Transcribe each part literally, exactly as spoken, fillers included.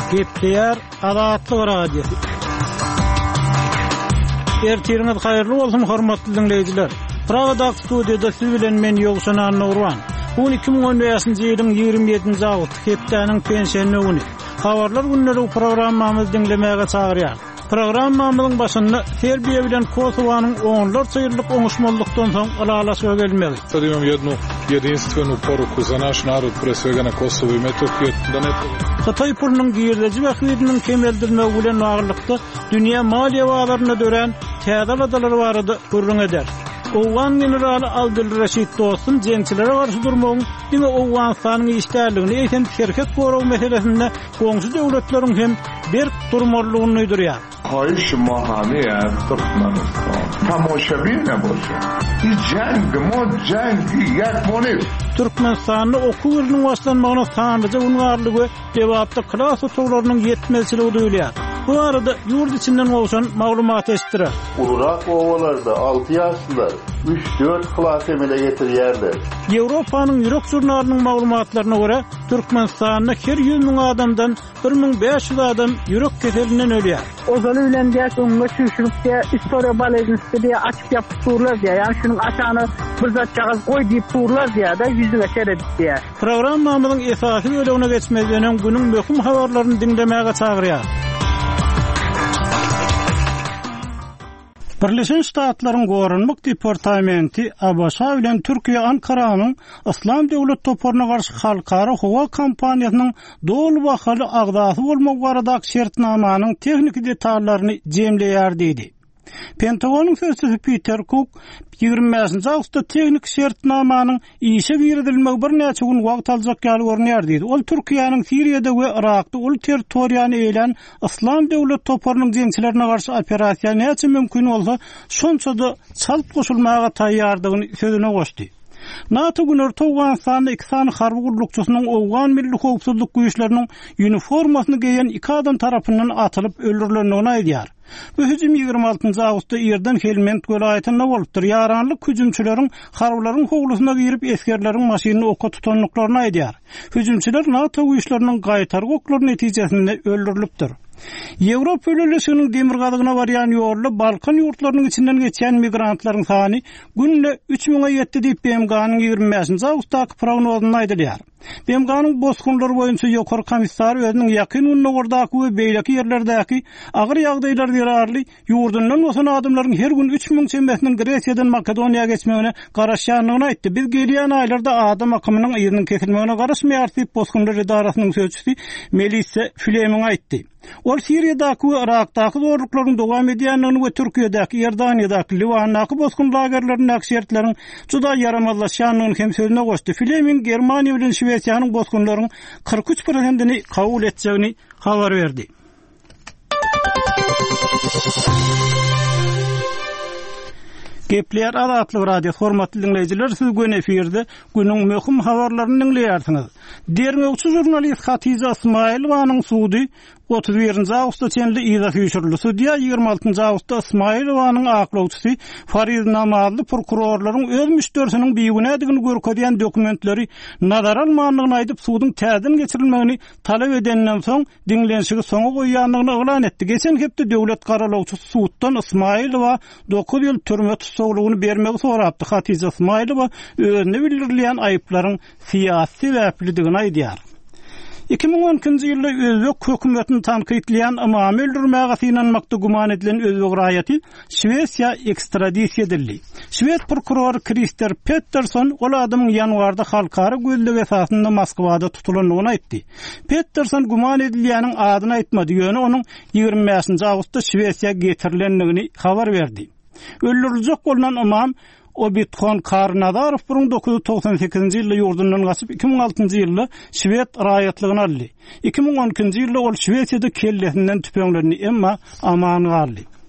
Gepleyer Azatlyk radiosu. Ertiriniz hayırlı olsun hormatly dinleyijiler. Pragada studiyada siz bilen men Ýogşan Nurwan. Bu iki ming on beşinji ýylyň ýygrimi ýedinji awgust hepdeniň pensiýany güni. Habarlar günleri programmamyzy dinlemäge çagyrýar. Programmamyzyň başynda Serbiýa bilen Kosowanyň onlar çyýrlyk oňuşmazlykdan soň alalaşyga gelmegi. Sad imam jednu jedinstvenu poruku za naš narod, pre svega na Kosovu i Metohiji, da ne Hatay pulunyň giýerleji wagtynyn kemeldirmegi bilen agyрлykda dünýä maliýe wagtlaryna dören täze adalary barady gurrun eder. Owan generaly Abdulraşid Dostum jeňçilere garşy durmagyň diňe Owganystanyň işdärligini eýten şerket goraw meselesinde goňşy döwletleriň hem berk durmalygyny öýdürýär. خواهش ما همه از ترکمنستان تماشابین نباشه. این جنگ ما جنگی یک مونیست. Türkmenistan'da okullarının başlanmağına sanrıca unvarlığı cevapta klas otoglarının yetmezçiliği duyuluyor. Bu arada yurt içinden oluşan maglumat eşittirir. Ulurak ovalarda altı yaşlılar üç dört klas emele getirýärler. Avrupanyň ýürek jurnalynın maglumatlaryna görä Türkmenistan'da her yüz ming adamdan bir ming beş ýüz adam ýürek keselinden ölýär. Ozaly bilen diýär öňe şüşürükde istoriýa balagynysy diýe açyp ýapyp durlar diýär. Ýani şunyň açany bir zat çagaz goý diýip durlar diýär da yüzüne şeredip diýär. Programmamyzyň esasy bölümine geçmeden günüň möhüm habarlaryny dinlemäge çagyrýar. Birleşen Ştatlaryň Gorunmak Departamenti A B S bilen Türkiýe Ankaranyň Islam döwlet toparyna garşy halkara howa kampaniýasynyň dolu wakaly agdasy bolmak barada şertnamanyň tehnik detallaryny jemleýär diýdi. Pentagonyň sözçüsü Peter Cook ýygrimi beşinji awgustda tehnik şertnamanyň işe girdilmegi bir näçe gün wagt aljak ýaly görnýär diýdi. Ol Türkiýanyň Siriýada we Irakda ul territoriýany eýlen Islam döwlet toparynyň jeňçilerine garşy operasiýa näçe mümkin bolsa şonça-da çalp goşulmaga taýýardygyny sözüne goşdy. NATO günür Owganystanda iki sany harby gurulukçysynyň Owgan milli howpsuzlyk güýçleriniň uniformasyny giýen iki adam tarapyndan atylyp öldürilendigini aýdýar. Bu hüjüm ýygrimi altynjy awgustda Ýerden Helmand welaýatynda bolupdyr. Ýaranlyk hüjümçileriň harbylaryň howlusyna girip eskerleriň maşynyny okka tutanlyklaryny aýdýar. Hüjümçiler NATO güýçleriniň gaýtargy oklary netijesinde öldürilipdir. Ýewropa ýönelisiniň demir gadygyna barýan ýolda Balkan ýurtlarynyň içinden geçen migrantlaryň sany günle üç miňe ýetdi diýip B M G'nyň ýygrimi beşinji awgustdaky prognozyny aýdylýar. B M G'nyň bozgunlar boýunça ýokary komissary özüniň ýakyn unnagordaky we beýleki ýerlerdäki agyr ýagdaýlar ýararly ýurdundan osan adamlaryň her gün üç miň çembesiniň Gresiýadan Makedoniýaga geçmegine garaşýanlygyny aýtdy. Biz gelýän aýlarda adam akymynyň ýeriniň kesilmegine garaşmaýar diýip bozgunlar idarasynyň sözçüsi Melissa Flemin aýtdy. Ol Siriýadaky we Irakdaky zorluklaryň dowam edýänligini we Türkiýadaky, Ýerdaniýadaky, Liwanaky bozgun lagerleriniň aksiyetleriniň juda yaramazlaşýanlygyny hem sözüne goşdy. Flemin Germaniýa bilen Şweýçýanyň bozgunlaryň kırk üç prosentini kabul etjegini habar berdi. Gepleyer Azatlyk radio hormatly dinleyijiler, siz gün efirde günüň möhüm habarlaryny dinleýärsiňiz. Derňewçi jurnalist Hatice Ismailowanyň sudy otuz birinji awgustda çenli ýyza süýşürli. Sudiýa ýygrimi altynjy awgustda Ismailowanyň aklawçysy Farid Namazly prokurorlaryň öz müşterisiniň biýigine görkezýän dokumentleri nazar almanlygyny aýdyp sudyň täzin geçirilmegini talap edenden soň dinlenşigi soňa goýýanlygyny elan etdi. Geçen hepde döwlet garalawçysy suwtdan Ismailowa dokuz ýyl türme tutuklugyny bermegi sorapdy. Hatice Ismailowa özüne bildirilýän aýyplaryň syýasy sebäpligini aýdýar. iki ming on-njy ýylda Özbek hökümetini tanqidleyen ama öldürmäge synanmakda guman edilen Özbek raýaty Şweýsiýa ekstradisiýa edildi. Şwed prokurory Christer Pettersson ol adamyň ýanwarda halkara gözlegi esasynda Moskwada tutulanlygyny aýtdy. Pettersson guman edilýäniň adyny aýtmady, ýöne onuň ýygrimi beşinji awgustda Şweýsiýa getirilendigini habar berdi. Öldüriljek bolan imam Obidxon Karnadarow bin dokuz yüz toksan sekizinji ýylda ýurdundan gaçyp iki ming altynjy ýylda Şwed raýatlygyny aldy. iki ming on ikinji ýylda ol Şweýsiýada kellesinden tüpeňlerini emma aman galdy.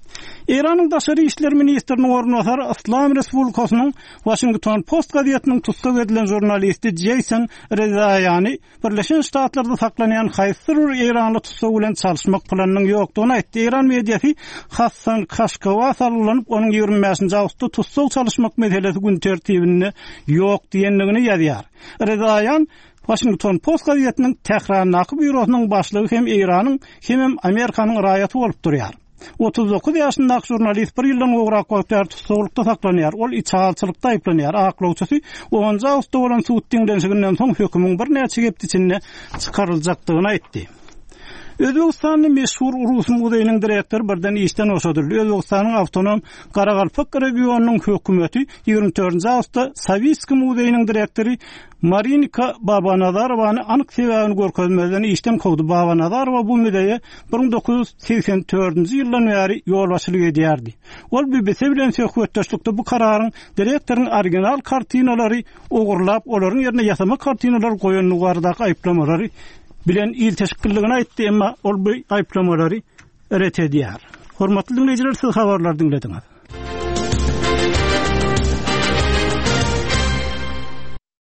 Iranyň Daşary işler ministriniň ornatary Islam Respublikasynyň Washington Post gazetynyň tutsak edilen jurnalisti Jason Rezaiani Birleşen Ştatlarda saklanýan haýsy bir Iranly tutsak bilen çalyşmak planynyň ýokdugyny aýtdy. Iran mediasy Hassan Kashkawa sarylanyp onuň ýigirme beşinji awgustda tutsak çalyşmak meselesi gün tertibinde ýok diýenligini ýazýar. Rezaian Washington Post gazetynyň Tehran-Nakı bürosynyň başlygy hem Iranyň hem Amerikanyň raýaty bolup durýar. otuz dokuz ýaşyndaky jurnalist bir ýyldan gowrak wagtlar tutsaklykda saklanýar. Ol içhalçylykda aýplanýar. Aklawçysy onuncu awgustda bolan suwut diňlenşiginden soň hökümüň bir näçe gepdi içinde çykaryljakdygyny aýtdy. Özbegistanyň meşhur Urus muzeýiniň direktory birden işden oşadyldy. Özbegistanyň awtonom Garagalpak regionunyň hökümeti ýigirme dördünji awgustda Savitski muzeýiniň direktory Marinika Babanazarowany anyk sebäbini görkezmeden işden kowdy. Babanazarova bu muzeýe bir ming dokuz ýüz seksen dördünji ýyldan bäri ýolbaşçylyk edýärdi. Ol B B C bilen söhbetdeşlikde bu kararyň direktoryň original kartinalary ogurlap, olaryň ýerine ýasama kartinalar goýanyny bardak aýplamalary bilen il teşekkürligini aýtdy, emma ol bu aýplamalary ret edýär. Hormatly dinleýijiler, siz habarlar dinlediňiz.